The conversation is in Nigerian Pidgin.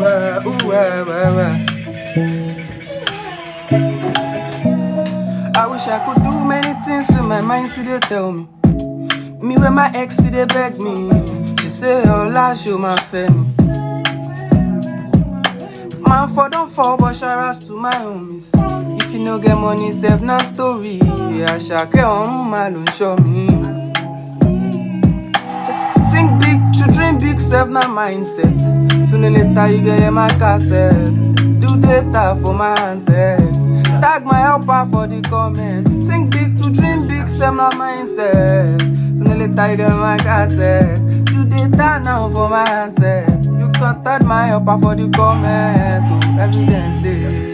I wish I could do many things with my mind still they tell me. Me when my ex still they beg me. She say, oh last you my friend. Man for don't fall but shout to my homies. If you no get money, save no story. I shall care on my don't show me. Think big to dream big, save no mindset. Sooner or later you get my cassette. Do data for my handsets. Tag my helper for the comment. Think big to dream big, save no mindset. Sooner or later you get my cassette. Do data now for my handset. You contact my helper for the comment. To evidence day.